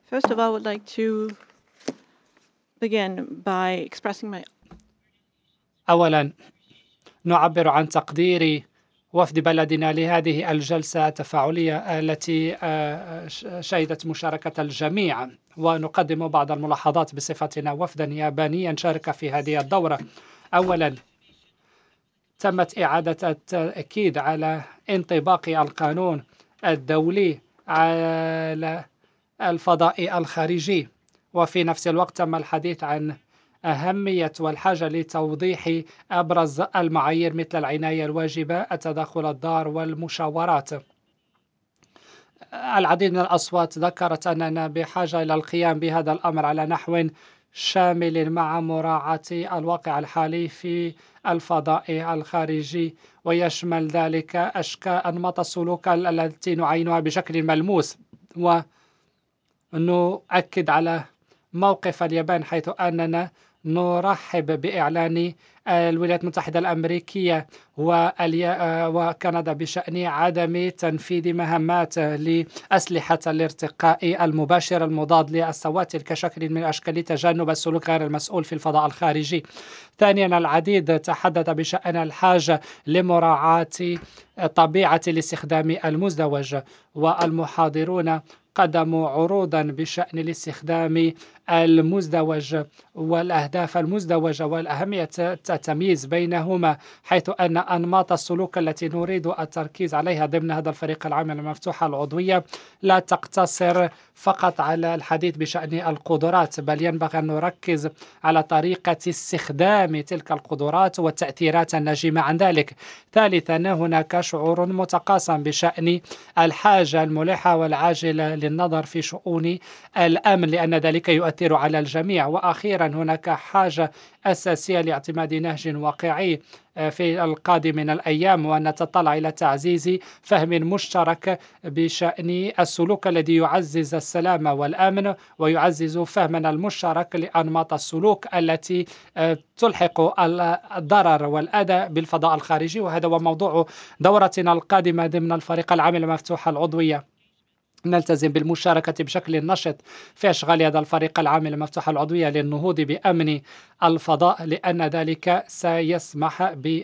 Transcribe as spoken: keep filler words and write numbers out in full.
First of all, I would like to begin by expressing my أولا نعبر عن تقدير وفد بلدنا لهذه الجلسة التفاعلية التي آه، ش- شهدت مشاركة الجميع، ونقدم بعض الملاحظات بصفتنا وفدا يابانيا شارك في هذه الدورة. أولا، تمت إعادة التأكيد على انطباق القانون الدولي على الفضاء الخارجي، وفي نفس الوقت تم الحديث عن أهمية والحاجة لتوضيح أبرز المعايير مثل العناية الواجبة، التدخل الضار، والمشاورات. العديد من الأصوات ذكرت أننا بحاجة إلى القيام بهذا الأمر على نحو شامل مع مراعاة الواقع الحالي في الفضاء الخارجي، ويشمل ذلك أشكال أنماط السلوك التي نعينها بشكل ملموس. ونؤكد على موقف اليابان، حيث أننا نرحب بإعلان الولايات المتحدة الأمريكية واليا- وكندا بشأن عدم تنفيذ مهمات لأسلحة الارتقاء المباشر المضاد للسواتر كشكل من أشكال تجنب السلوك غير المسؤول في الفضاء الخارجي. ثانيا، العديد تحدث بشأن الحاجة لمراعاة طبيعة الاستخدام المزدوج، والمحاضرون قدموا عروضا بشأن الاستخدام المزدوج والأهداف المزدوجة والأهمية التمييز بينهما، حيث أن أنماط السلوك التي نريد التركيز عليها ضمن هذا الفريق العام المفتوح العضوية لا تقتصر فقط على الحديث بشأن القدرات، بل ينبغي أن نركز على طريقة استخدام تلك القدرات والتأثيرات الناجمة عن ذلك. ثالثا، هناك شعور متقاسم بشأن الحاجة الملحة والعاجلة للنظر في شؤون الأمن، لأن ذلك يؤثر على الجميع. وأخيرا، هناك حاجة أساسية لاعتماد نهج واقعي في القادم من الأيام، وأن نتطلع إلى تعزيز فهم مشترك بشأن السلوك الذي يعزز السلام والأمن، ويعزز فهمنا المشترك لأنماط السلوك التي تلحق الضرر والأذى بالفضاء الخارجي. وهذا هو موضوع دورتنا القادمة ضمن الفريق العام المفتوح العضوية. نلتزم بالمشاركة بشكل نشط في أشغال هذا الفريق العام المفتوح العضوية للنهوض بأمن الفضاء، لأن ذلك سيسمح ب